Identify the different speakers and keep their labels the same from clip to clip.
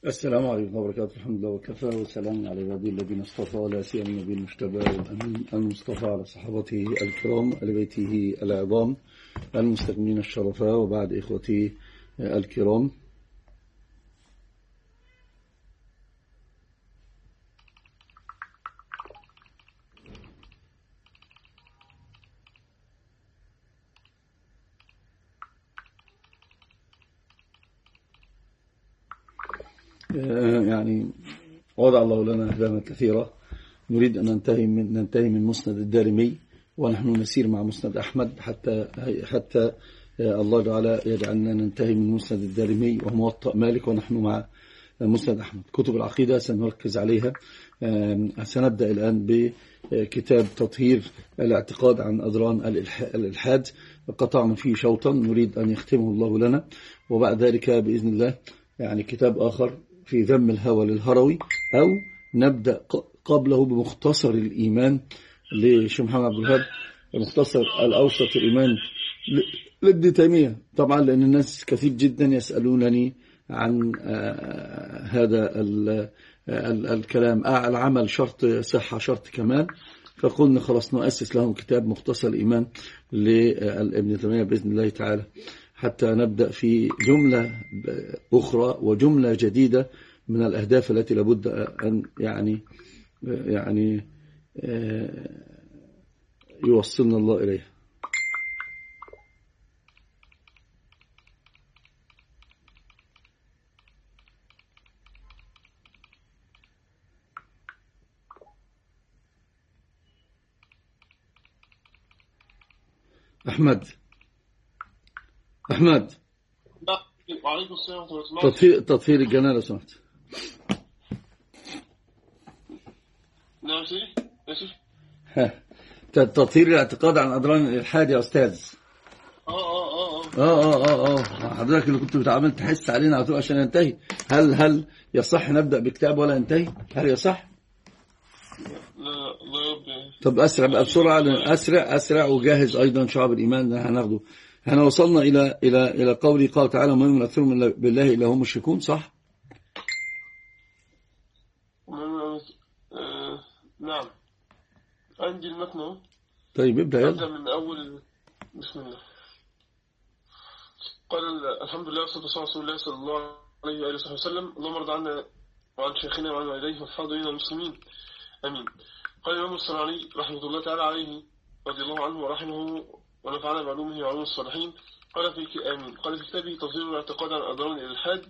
Speaker 1: السلام عليكم ورحمة الله وبركاته. الحمد لله وكفى وسلام على عباده الذين اصطفى، لا سيما النبي المجتبى والأمين المصطفى على صحابته الكرام آل بيته العظام المستكملين الشرفاء، وبعد إخوتي الكرام، يعني وضع الله لنا أهداما كثيرة. نريد أن ننتهي من مسند الدارمي، ونحن نسير مع مسند أحمد حتى الله تعالى يجعلنا ننتهي من مسند الدارمي وموطأ مالك، ونحن مع مسند أحمد. كتب العقيدة سنركز عليها. سنبدأ الآن بكتاب تطهير الاعتقاد عن أذران الإلحاد، قطعنا فيه شوطا نريد أن يختمه الله لنا، وبعد ذلك بإذن الله يعني كتاب آخر في ذم الهوى للهروي، أو نبدأ قبله بمختصر الإيمان لشيخ محمد عبد الوهاب، مختصر الأوسط الإيمان لابن تيمية. طبعا لأن الناس كثير جدا يسألونني عن هذا الكلام، العمل شرط صحة شرط كمال، فقلنا خلاص نؤسس لهم كتاب مختصر الإيمان لابن تيمية بإذن الله تعالى، حتى نبدأ في جملة أخرى وجملة جديدة من الأهداف التي لابد أن يعني يوصلنا الله إليها. أحمد
Speaker 2: وعليكم السلام ورحمة الله.
Speaker 1: تطهير الجنان لو سمحت.
Speaker 2: نعم سيدي.
Speaker 1: تطهير الاعتقاد عن أذران الإلحاد يا أستاذ. حضرتك اللي كنت بتعمل تحس علينا على طول عشان ينتهي. هل يصح نبدأ بكتاب ولا ينتهي؟ هل يصح؟
Speaker 2: لا
Speaker 1: طب أسرع بقى بسرعة، أسرع وجاهز أيضا شعب الإيمان ده هناخده. احنا وصلنا إلى قوله قال تعالى: وما يؤمن أكثرهم بالله إلا هم مشركون، صح؟
Speaker 2: نعم عندي المتن.
Speaker 1: طيب ابدأ
Speaker 2: يلا من أول. بسم الله. قال الحمد لله والصلاة والسلام على رسول الله صلى الله عليه وآله وسلم. اللهم ارض عنا وعن شيخنا وعن والديه والحاضرين المسلمين، آمين. قال الإمام الصنعاني رحمة الله تعالى عليه رضي الله عنه ورحمه ونفعنا بعلومه وعلوم الصالحين، قال في كتابه تطهير الاعتقاد عن أذران الإلحاد،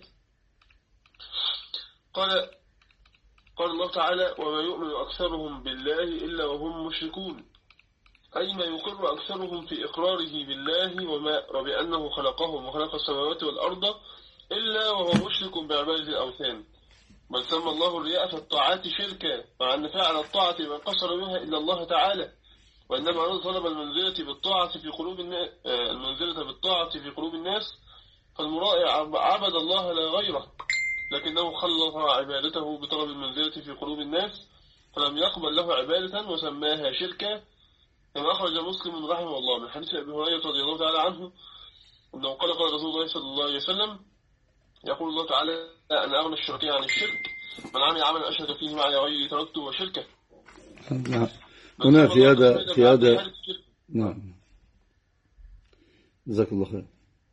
Speaker 2: قال الله تعالى: وما يؤمن أكثرهم بالله إلا وهم مشركون، أي ما يقر أكثرهم في إقراره بالله وبأنه خلقهم وخلق السماوات والأرض إلا وهو مشرك بعبادة الأوثان. بل سمى الله الرياء في الطاعات شركا، مع أن فعل الطاعة ما قصر بها إلا الله تعالى، وإنما طلب المنزلة بالطاعة في قلوب الناس، فالمرائي عبد الله لا غيره، لكنه خلط عبادته بطلب المنزلة في قلوب الناس، فلم يقبل له عبادة وسماها شركا، كما أخرج مسلم رحمه الله من حديث أبي هريرة رضي الله تعالى عنه أنه قال رسول الله صلى الله عليه وسلم: يقول الله تعالى: أنا أغنى الشركاء عن الشرك، من عمل عملا أشرك فيه معي غيري تركته وشركه.
Speaker 1: هنا في هذا نعم، جزاك الله خير.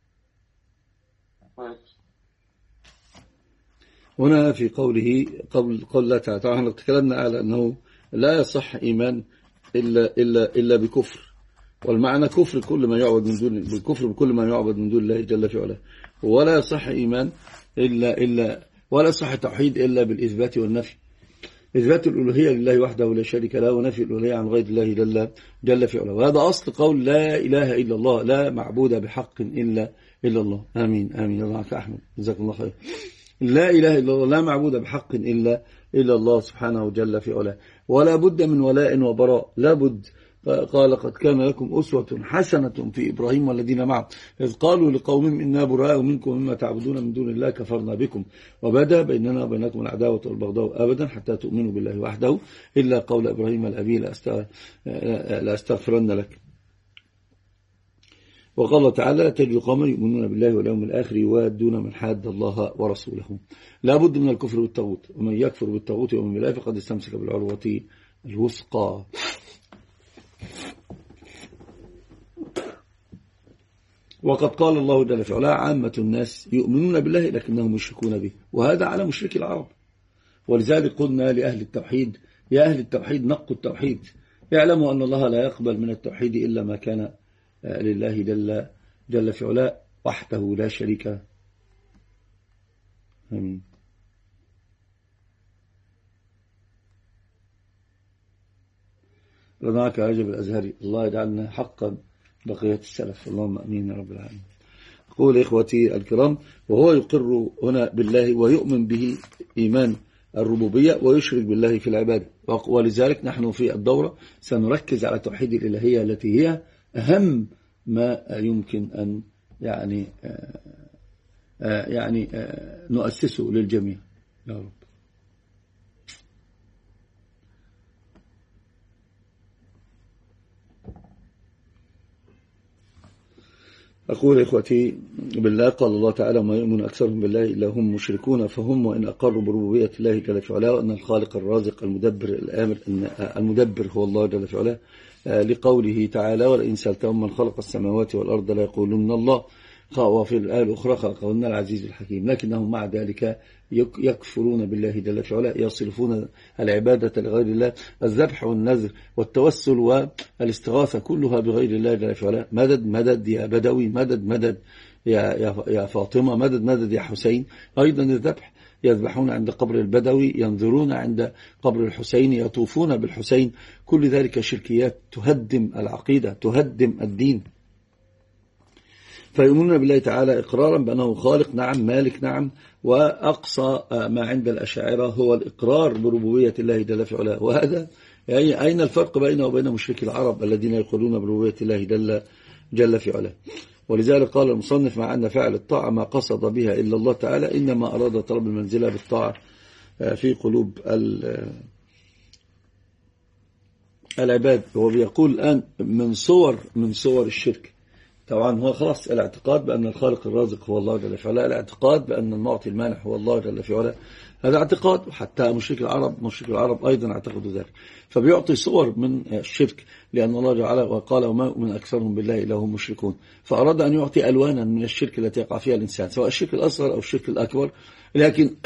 Speaker 1: هنا في قوله قول الله تعالى، نحن تكلمنا على أنه لا يصح إيمان إلا بكفر، والمعنى كفر كل ما يعبد من دون بالكفر بكل ما يعبد من دون الله جل في علاه، ولا يصح إيمان ولا يصح توحيد إلا بالإثبات والنفي. إثبات الألوهية لله وحده لا شريك له، ونفي الألوهية عن غير الله جل في علاه، وهذا أصل قول لا إله إلا الله، لا معبود بحق إلا الله. آمين آمين. الله معك أحمد، جزاك الله خير. لا إله إلا الله، لا معبود بحق إلا الله سبحانه جل في علاه، ولا بد من ولاء وبراء، لا بد. قال: قد كان لكم أسوة حسنة في إبراهيم والذين معه إذ قالوا لقومهم إنا براء منكم مما تعبدون من دون الله كفرنا بكم وبدا بيننا وبينكم العداوة والبغضاء أبدا حتى تؤمنوا بالله وحده إلا قول إبراهيم الأبي لأستغفرن لك. وقال الله تعالى لا تجد قوما يؤمنون بالله واليوم الآخر يوادون من حاد الله ورسوله. لا بد من الكفر بالطاغوت، ومن يكفر بالطاغوت ويؤمن بالله فقد استمسك بالعروة الوثقى. وقد قال الله جل في علاه عامة الناس يؤمنون بالله لكنهم يشركون به، وهذا على مشرك العرب. ولذلك قلنا لأهل التوحيد يا أهل التوحيد نقوا التوحيد، اعلموا أن الله لا يقبل من التوحيد إلا ما كان لله جل في علاه وحده لا شريك له. آمين. رضاك يا رجب الأزهري، الله يجعلنا حقا بقية السلف، اللهم أمين يا رب العالمين. أقول إخوتي الكرام، وهو يقر هنا بالله ويؤمن به إيمان الربوبية ويشرك بالله في العبادة. ولذلك نحن في الدورة سنركز على توحيد الإلهية التي هي أهم ما يمكن أن يعني نؤسسه للجميع يا رب. أقول إخوتي بالله قال الله تعالى ما يؤمن أكثرهم بالله إلا هم مشركون، فهم وإن أقروا بربوبية الله جل في علاه وأن الخالق الرازق المدبر الآمر أن المدبر هو الله جل في علاه، لقوله تعالى ولئن سألتهم من خلق السماوات والأرض لا يقولون الله، وفي الآية الأخرى خلقهن العزيز الحكيم. لكنهم مع ذلك يكفرون بالله جل في علاه، يصرفون العبادة لغير الله، الذبح والنذر والتوسل والاستغاثة كلها بغير الله جل في علاه. مدد مدد يا بدوي، مدد مدد يا فاطمة، مدد مدد يا حسين. أيضا الذبح، يذبحون عند قبر البدوي، ينظرون عند قبر الحسين، يطوفون بالحسين. كل ذلك شركيات تهدم العقيدة، تهدم الدين. فيؤمنون بالله تعالى إقرارا بأنه خالق نعم، مالك نعم، وأقصى ما عند الأشاعرة هو الإقرار بربوبية الله جل في علاه. وهذا يعني أين الفرق بينه وبين مشركي العرب الذين يقولون بربوبية الله جل في علاه؟ ولذلك قال المصنف مع أن فعل الطاعة ما قصد بها إلا الله تعالى إنما أراد طلب المنزلة بالطاعة في قلوب العباد. هو بيقول الآن من صور الشرك. طبعا هو خلاص الاعتقاد بأن الخالق الرازق هو الله جل في علاه، الاعتقاد بأن المعطي المانح هو الله جل في علاه، هذا اعتقاد. وحتى مشرك العرب أيضا اعتقدوا ذلك. فبيعطي صور من الشرك لأن الله تعالى وقال وما يؤمن أكثرهم بالله إلا هم مشركون، فأراد أن يعطي ألوانا من الشرك التي يقع فيها الإنسان، سواء الشرك الأصغر أو الشرك الأكبر. لكن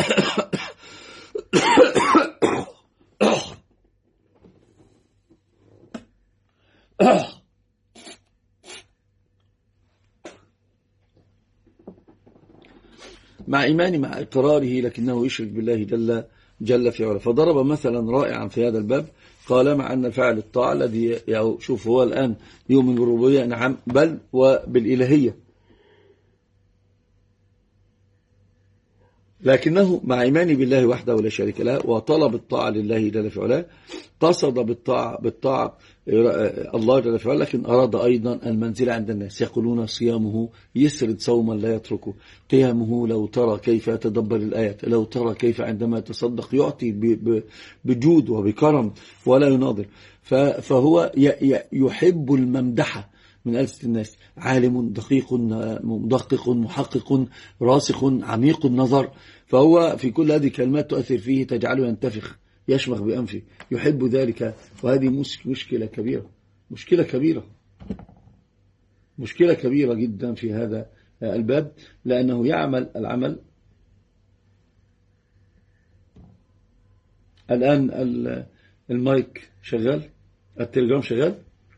Speaker 1: مع إيمانه مع إقراره لكنه يشرك بالله جل في علاه. فضرب مثلا رائعا في هذا الباب، قال مع أن فعل الطاعة الذي شوف هو الآن يؤمن بالربوبية نعم، بل وبالإلهية، لكنه مع إيمانه بالله وحده ولا شريك له وطلب الطاعة لله جل في علاه قصد بالطاعة الله جل في علاه، لكن أراد أيضا المنزل عند الناس. يقولون صيامه يسرد صوما لا يتركه، قيامه لو ترى كيف يتدبر الآيات، لو ترى كيف عندما يتصدق يعطي بجود وبكرم ولا يناظر. فهو يحب الممدحة من ألسنة الناس، عالم دقيق مدقق محقق راسخ عميق النظر. فهو في كل هذه الكلمات تؤثر فيه، تجعله ينتفخ يشمخ بأنفه، يحب ذلك. وهذه مشكلة كبيرة جدا في هذا الباب، لأنه يعمل العمل. الآن المايك شغال، التليجرام شغال،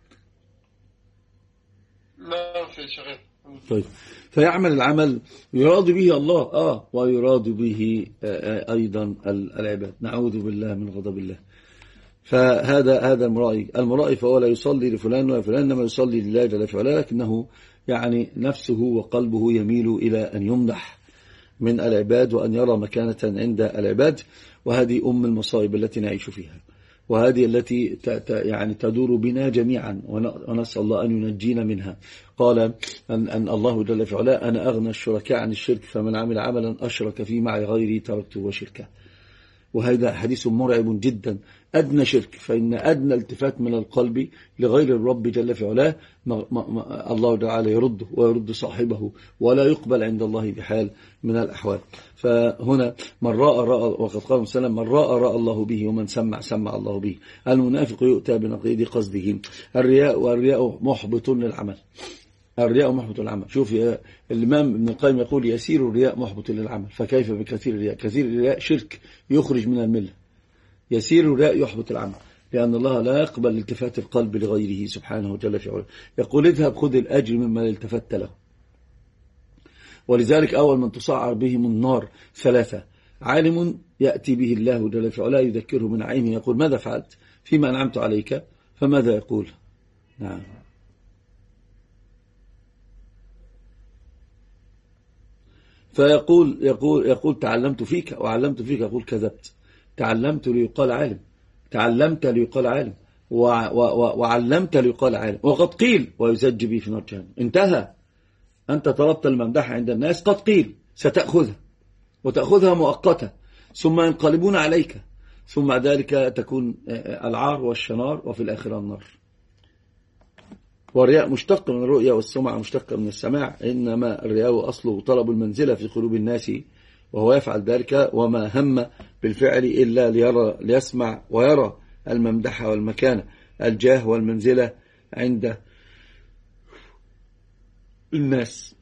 Speaker 2: لا في شغال.
Speaker 1: طيب، فيعمل العمل يراد به الله ويراد به أيضا العباد. نعوذ بالله من غضب الله. فهذا المرائي فهو لا يصلي لفلان ولا فلان، إنما يصلي لله جل في علاه، لكنه يعني نفسه وقلبه يميل إلى أن يمدح من العباد وأن يرى مكانة عند العباد. وهذه أم المصائب التي نعيش فيها، وهذه التي يعني تدور بنا جميعا، ونسأل الله أن ينجينا منها. قال أن الله جل في علاه أنا أغنى الشركاء عن الشرك، فمن عمل عملا أشرك فيه معي غيري تركته وشركه. وهذا حديث مرعب جدا. أدنى شرك، فإن أدنى التفات من القلب لغير الرب جل في علاه الله تعالى يرده ويرد صاحبه، ولا يقبل عند الله بحال من الأحوال. فهنا من رأى وقد قال وسلم من رأى الله به، ومن سمع الله به. المنافق يؤتى بنقيض قصده. والرياء محبط للعمل. الرياء محبط للعمل. شوف الإمام ابن القيم يقول يسير الرياء محبط للعمل، فكيف بكثير الرياء؟ كثير الرياء شرك يخرج من الملة. يسير الرياء يحبط العمل، لأن الله لا يقبل التفات القلب لغيره سبحانه وتعالى في علاه. يقول اذهب خذ الأجر مما التفت له. ولذلك أول من تصعر بهم النار ثلاثة: عالم يأتي به الله جل في علاه يذكره من عينه يقول ماذا فعلت فيما أنعمت عليك؟ فماذا يقول؟ نعم. فيقول تعلمت فيك وعلمت فيك. يقول كذبت. تعلمت ليقال عالم، تعلمت ليقال عالم، وعلمت ليقال عالم، وقد قيل ويزج بي في نار جهنم. انتهى. أنت طلبت الممدحة عند الناس، قد قيل ستأخذها، وتأخذها مؤقتة، ثم ينقلبون عليك، ثم ذلك تكون العار والشنار، وفي الآخرة النار. والرياء مشتق من الرؤيا، والسمع مشتق من السماع. إنما الرياء أصله طلب المنزلة في قلوب الناس، وهو يفعل ذلك وما هم بالفعل إلا ليسمع ويرى الممدحة والمكانة، الجاه والمنزلة عند الناس.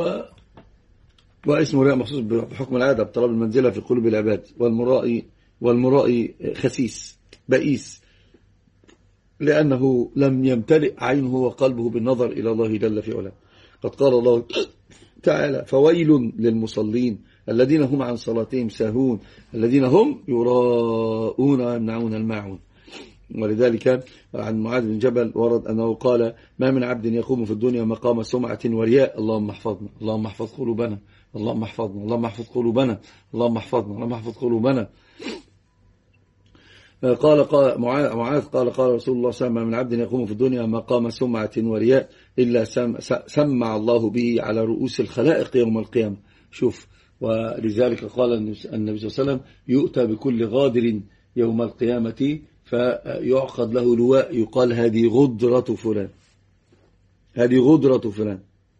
Speaker 1: واسم الرياء مخصوص بحكم العادة بطلب المنزلة في قلوب العباد. والمرائي خسيس بئيس، لأنه لم يمتلئ عينه وقلبه بالنظر إلى الله جل في علاه. قد قال الله تعالى فويل للمصلين الذين هم عن صلاتهم ساهون الذين هم يراءون ويمنعون الماعون. ولذلك عن معاذ بن جبل ورد أنه قال ما من عبد يقوم في الدنيا مقام سمعة ورياء اللهم احفظنا، اللهم احفظ قلوبنا، اللهم احفظنا، اللهم احفظ قلوبنا، اللهم احفظنا، اللهم احفظ قلوبنا. قال معاذ قال رسول الله صلى الله عليه وسلم من عبد يقوم في الدنيا مقام سمعة ورياء إلا سمع الله به على رؤوس الخلائق يوم القيامة. شوف. ولذلك قال النبي صلى الله عليه وسلم يؤتى بكل غادر يوم القيامة فيعقد له لواء يقال هذه غدرة فلان، هذه غدرة فلان.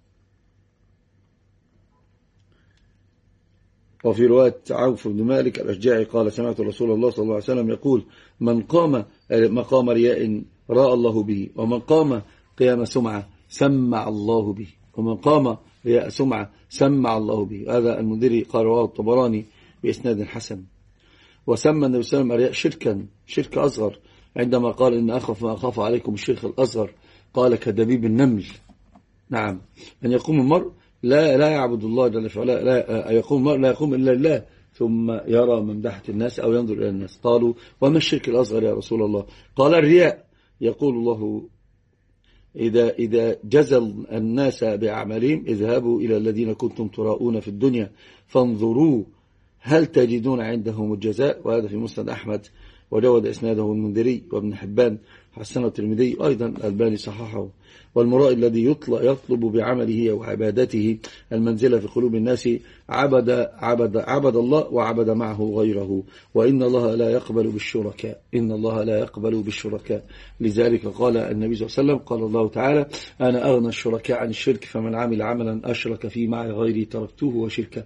Speaker 1: وفي رواية عوف بن مالك الأشجاعي قال سمعت رسول الله صلى الله عليه وسلم يقول من قام مقام رياء رأى الله به، ومن قام قيام سمعة سمع الله به، ومن قام رياء سمعة سمع الله به. هذا المنذري قال رواه الطبراني بإسناد حسن. وسمى النبي صلى الله عليه وسلم الرياء شرك أصغر، عندما قال إن أخف ما أخاف عليكم الشرك الأصغر قال كدبيب النمل. نعم. أن يقوم المرء لا يعبد الله جل وعلا، لا يقوم إلا الله، ثم يرى ممدحة الناس أو ينظر إلى الناس. قالوا وما الشرك الأصغر يا رسول الله؟ قال الرياء. يقول الله إذا جزى الناس بأعمالهم اذهبوا إلى الذين كنتم تراؤون في الدنيا فانظروا هل تجدون عندهم الجزاء. وهذا في مسند أحمد وجود إسناده المنذري وابن حبان حسنه الترمذي أيضا الألباني صححه. والمرائي الذي يطلب بعمله وعبادته المنزلة في قلوب الناس عبد الله وعبد معه غيره، وإن الله لا يقبل بالشركاء، إن الله لا يقبل بالشركاء. لذلك قال النبي صلى الله عليه وسلم قال الله تعالى أنا أغنى الشركاء عن الشرك فمن عمل عملا أشرك فيه معي غيري تركته وشركه.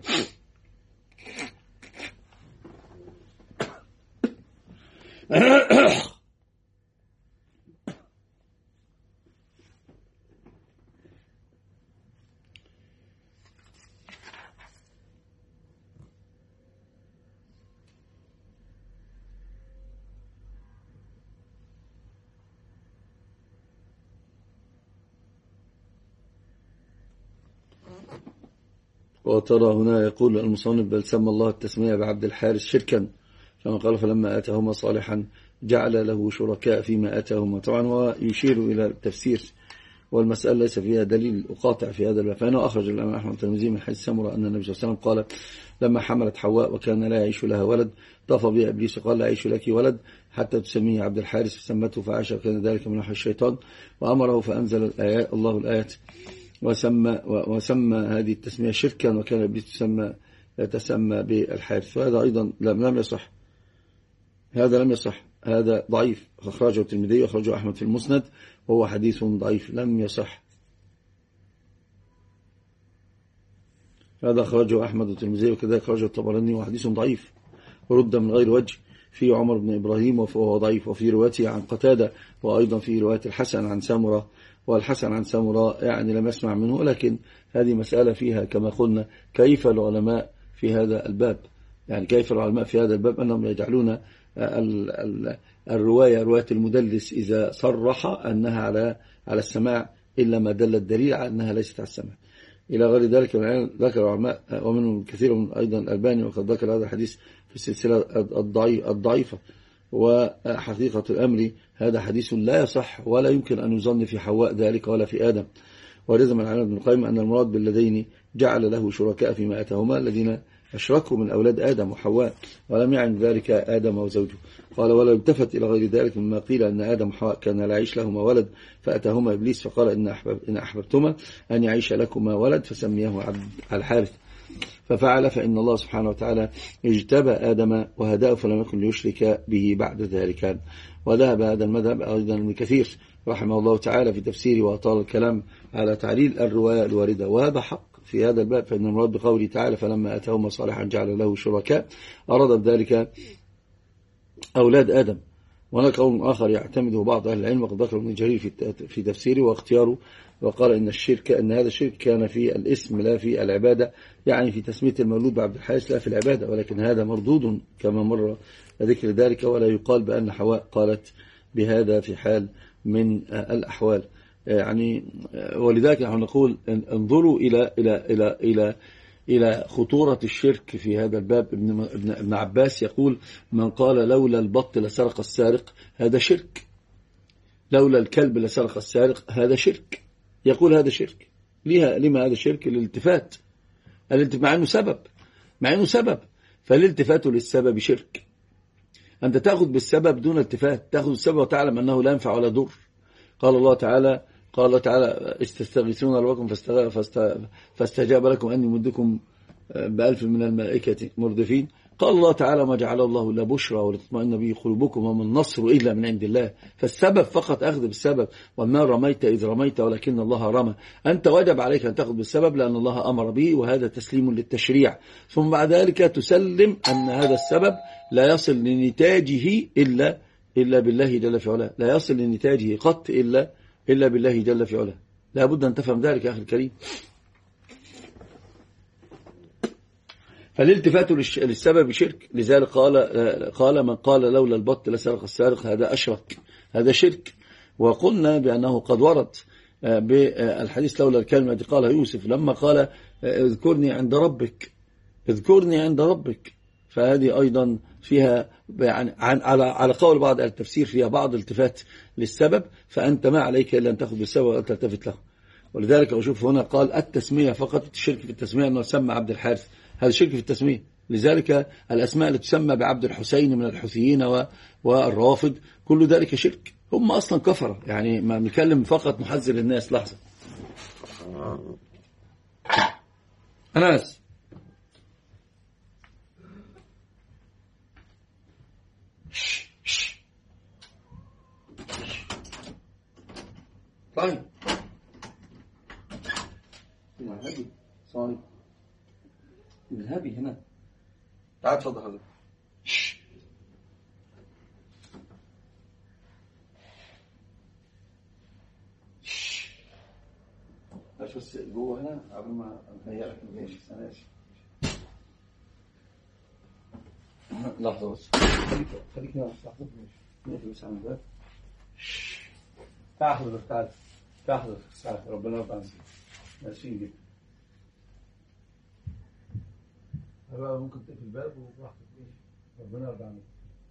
Speaker 1: وترى هنا يقول المصنف بل سمى الله التسمية بعبد الحارث شركا، كما قال فلما آتاهما صالحا جعل له شركاء فيما آتاهما. طبعا هو يشير إلى التفسير، والمسألة ليس فيها دليل قاطع في هذا الباب. فأنا أخرج الإمام أحمد الترمذي من حديث سمرة أن النبي صلى الله عليه وسلم قال لما حملت حواء وكان لا يعيش لها ولد طاف بها إبليس قال لا يعيش لك ولد حتى تسميه عبد الحارث، فسمته فعاش، وكان ذلك من وحي الشيطان وأمره فأنزل الآيات الله الآيات وسمى هذه التسمية شركا، وكان إبليس يتسمى بالحارث. وهذا أيضا لم يصح هذا لم يصح، هذا ضعيف، أخرجه الترمذي وأخرجه أحمد في المسند وهو حديث ضعيف لم يصح. هذا أخرجه أحمد والترمذي وكذلك أخرجه الطبراني وحديث ضعيف رد من غير وجه. في عمر بن إبراهيم وهو ضعيف، وفي روايته عن قتادة، وأيضا في رواية الحسن عن سامرة، والحسن عن سامرة يعني لم يسمع منه. لكن هذه مسألة فيها كما قلنا كيف العلماء في هذا الباب، يعني كيف العلماء في هذا الباب أنهم يجعلون رواية المدلس إذا صرح أنها على السماع إلا ما دل الدليل على أنها ليست على السماع إلى غير ذلك. ذكر العلماء ومنهم كثير من أيضا الألباني وقد ذكر هذا الحديث في السلسلة الضعيفة. وحقيقة الأمر هذا حديث لا يصح ولا يمكن أن يظن في حواء ذلك ولا في آدم. ولزم العلماء ابن القيم أن المراد بالذين جعل له شركاء فيما أتاهما الذين أشركوا من أولاد آدم وحواء، ولم يعني ذلك آدم وزوجه. قال ولا يلتفت إلى غير ذلك مما قيل أن آدم وحواء كان لا يعيش لهما ولد فأتاهما إبليس فقال إن أحببتما أن يعيش لكما ولد فسميه عبد الحارث ففعل، فإن الله سبحانه وتعالى اجتبى آدم وهداه فلم يكن ليشرك به بعد ذلك. وذهب هذا المذهب أيضا ابن كثير رحمه الله تعالى في تفسيره وأطال الكلام على تعليل الرواية الواردة، وهذا حق في هذا الباب. فإن المراد بقوله تعالى فلما أتاهما صالحا جعل له شركاء أراد بذلك أولاد آدم. وهناك قول آخر يعتمده بعض أهل العلم وقد ذكر ابن جرير في تفسيره واختياره، وقال أن هذا الشرك كان في الاسم لا في العبادة، يعني في تسمية المولود بعبد الحارث لا في العبادة. ولكن هذا مردود كما مر ذكر ذلك، ولا يقال بأن حواء قالت بهذا في حال من الأحوال. يعني ولذلك نحن نقول انظروا إلى خطورة الشرك في هذا الباب. ابن عباس يقول من قال لولا البط لسرق السارق هذا شرك، لولا الكلب لسرق السارق هذا شرك، يقول هذا شرك. لما هذا شرك؟ الالتفات مع أنه سبب، فالالتفات للسبب شرك. أنت تأخذ بالسبب دون التفات، تأخذ السبب وتعلم أنه لا ينفع ولا ضر. قال الله تعالى استستغيثون ربكم فاستجاب لكم أني مدكم ب1000 من الملائكة مردفين. قال الله تعالى ما جعل الله إلا بشرى ولتطمئن به قلوبكم وما النصر إلا من عند الله. فالسبب فقط أخذ بالسبب، وما رميت إذ رميت ولكن الله رمى. أنت وجب عليك أن تأخذ بالسبب لأن الله أمر به، وهذا تسليم للتشريع. ثم بعد ذلك تسلم أن هذا السبب لا يصل لنتاجه إلا بالله جل في علاه، لا يصل لنتاجه قط إلا بالله جل في علاه. لا بد أن تفهم ذلك يا أخي الكريم. فالالتفات للسبب شرك. لذلك قال من قال لولا البط لسرق السارق هذا أشرك، هذا شرك. وقلنا بأنه قد ورد بالحديث لولا الكلمة التي قالها يوسف لما قال اذكرني عند ربك، فهذه أيضا فيها يعني على قول بعض التفسير فيها بعض التفات للسبب، فأنت ما عليك إلا أن تأخذ بالسبب وأن تلتفت له. ولذلك أشوف هنا قال التسمية فقط، الشرك في التسمية أنه سمى عبد الحارث، هذا شرك في التسمية. لذلك الأسماء التي تسمى بعبد الحسين من الحوثيين والروافض كل ذلك شرك، هم أصلا كفرة. يعني ما بنتكلم فقط نحذر الناس. لحظة أناس طيب اذهبي هنا، تعال تفضل حضرتك. بس جوه هنا قبل ما نهيئ لك الماشي. لحظة بس، خليك هنا لحظة. ماشي بس عن الباب. تعال حضرتك، تعال حضرتك، ربنا يرضى عنك. ماشيين جدا. بقى ممكن تقفل الباب وبراحتك. ربنا يرضى عنك.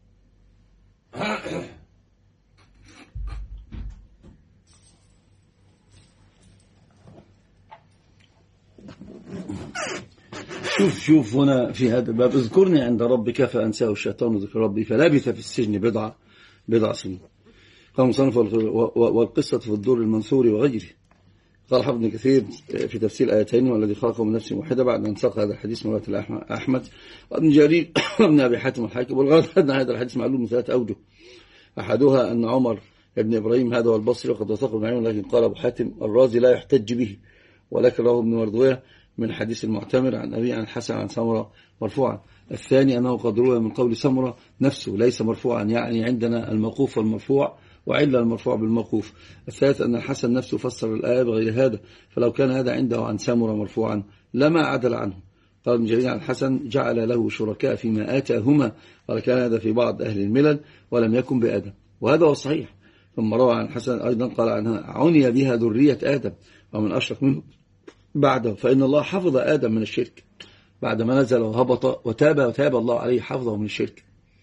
Speaker 1: شوف هنا في هذا الباب اذكرني عند ربك فأنساه الشيطان ذكر ربي فلبث في السجن بضع سنين. قال مصنف والقصة في الدور المنثور وغيره. قال حافظ ابن كثير في تفسير آيتين والذي خلقه من نفس واحدة بعد أن ساق هذا الحديث من رواية أحمد وابن جرير ابن أبي حاتم الحاكم. والغرض أن هذا الحديث معلوم من 3 أوجه. أحدها أن عمر ابن إبراهيم هذا هو البصري وقد وثقه ابن عيون، لكن قال أبو حاتم الرازي لا يحتج به، ولكن رواه ابن مردويه من حديث المعتمر عن أبي عن الحسن عن سمرة مرفوعا. الثاني أنه قد روى من قول سمرة نفسه ليس مرفوعا، يعني عندنا الموقوف والمرفوع وعلة المرفوع بالموقوف. الثالث أن الحسن نفسه فسر الآية بغير هذا، فلو كان هذا عنده عن سمرة مرفوعا لما عدل عنه. قال ابن جرير عن الحسن جعل له شركاء فيما آتاهما، قال كان هذا في بعض أهل الملل ولم يكن بآدم، وهذا هو الصحيح. ثم روى عن الحسن أيضا قال عنها عني بها ذرية آدم ومن أشرك منه بعده، فإن الله حفظ آدم من الشرك بعدما نزل وهبط وتاب الله عليه حفظه من الشرك.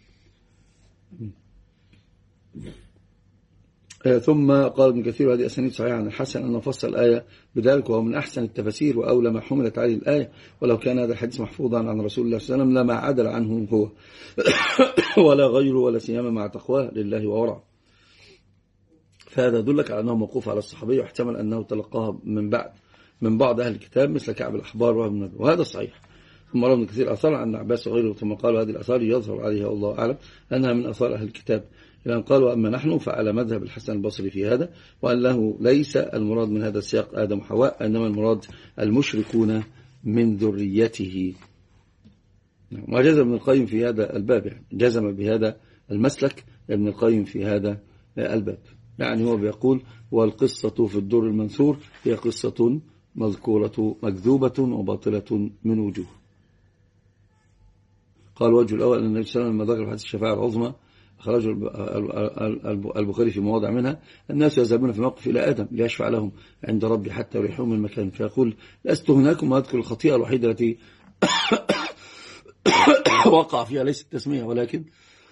Speaker 1: ثم قال ابن كثير هذه أسانيد صحيحة عن الحسن أنه فسر الآية بذلك، وهو من أحسن التفسير وأولى ما حملت عليه الآية، ولو كان هذا الحديث محفوظا عن رسول الله صلى الله عليه وسلم لما عدل عنه هو ولا غيره، ولا سيما مع تقواه لله وورعه. فهذا يدلك على أنه موقوف على الصحابي، واحتمل أنه تلقاها من بعض أهل الكتاب مثل كعب الأحبار وهذا صحيح. ثم روى ابن كثير أثار عن عباس وغيره، ثم قالوا هذه الأثار يظهر عليها والله أعلم أنها من أثار أهل الكتاب، لأن قالوا أما نحن فعلى مذهب الحسن البصري في هذا، وأنه ليس المراد من هذا السياق آدم وحواء، إنما المراد المشركون من ذريته. وجزم ابن القيم في هذا الباب، جزم بهذا المسلك ابن القيم في هذا الباب. يعني هو بيقول والقصة في الدر المنثور هي قصة مذكورة مكذوبة وباطلة من وجوه. قال الوجه الأول أن النبي صلى الله عليه وسلم لما ذكر حديث الشفاعة العظمى أخرجه البخاري في مواضع منها، الناس يذهبون في موقف إلى آدم ليشفع لهم عند ربي حتى يريحون من المكان، فيقول لست هناكم، وأذكر الخطيئة الوحيدة التي وقع فيها ليست التسمية ولكن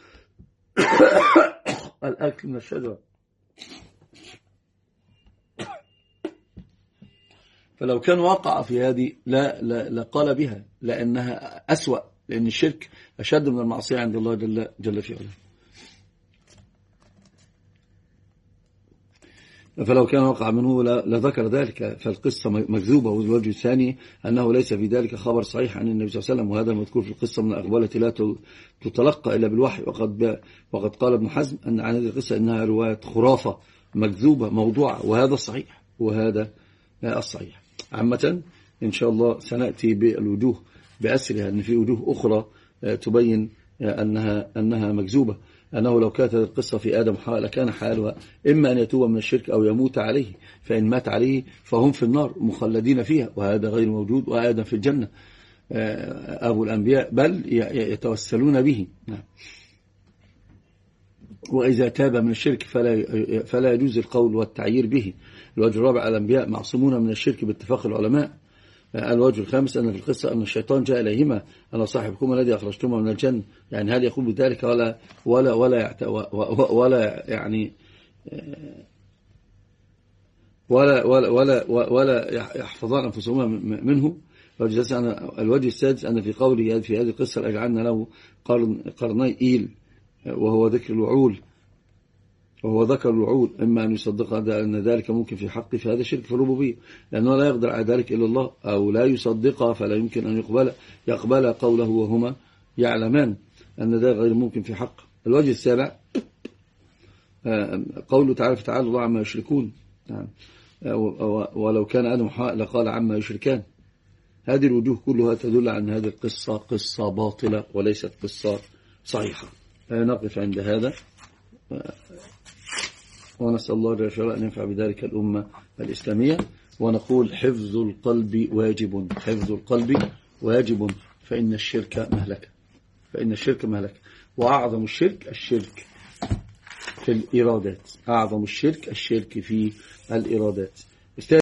Speaker 1: الأكل من الشجرة. فلو كان وقع في هذه لا قال بها، لأنها أسوأ، لأن الشرك أشد من المعصية عند الله جل في علاه. فلو كان وقع منه لذكر ذلك، فالقصة مكذوبة. والوجه الثاني أنه ليس في ذلك خبر صحيح عن النبي صلى الله عليه وسلم، وهذا المذكور في القصة من الأخبار التي لا تتلقى إلا بالوحي. وقد قال ابن حزم أن عن هذه القصة أنها رواية خرافة مكذوبة موضوعة، وهذا الصحيح وهذا الصحيح. عامة إن شاء الله سنأتي بالوجوه بأسرها، أن في وجوه أخرى تبين أنها مكذوبة، أنه لو كانت القصة في آدم وحواء لكان حالها إما أن يتوب من الشرك أو يموت عليه، فإن مات عليه فهم في النار مخلدين فيها، وهذا غير موجود، وآدم في الجنة أبو الأنبياء، بل يتوسلون به. وإذا تاب من الشرك فلا يجوز القول والتعيير به. الوجه الرابع الأنبياء معصومون من الشرك باتفاق العلماء. الوجه الخامس أن في القصة أن الشيطان جاء إليهما أنا صاحبكم الذي أخرجتما من الجنة، يعني هل يقول بذلك ولا يحفظان أنفسهما منه. الوجه السادس أن في قوله في هذه القصة أجعلنا له قرني إيل، وهو ذكر الوعود، إما أن يصدق أن ذلك ممكن في حقه، فهذا شرك في الربوبية، لأنه لا يقدر على ذلك إلا الله، أو لا يصدقها فلا يمكن أن يقبل قوله وهما يعلمان أن ذلك غير ممكن في حقه. الوجه السابع قوله تعالى الله عما يشركون، ولو كان آدم وحواء لقال عما يشركان. هذه الوجوه كلها تدل على أن هذه القصة قصة باطلة وليست قصة صحيحة. نقف عند هذا، ونسأل الله جل وعلا أن ينفع بذلك الأمة الإسلامية. ونقول حفظ القلب واجب، فإن الشرك مهلكة، وأعظم الشرك في الإرادات،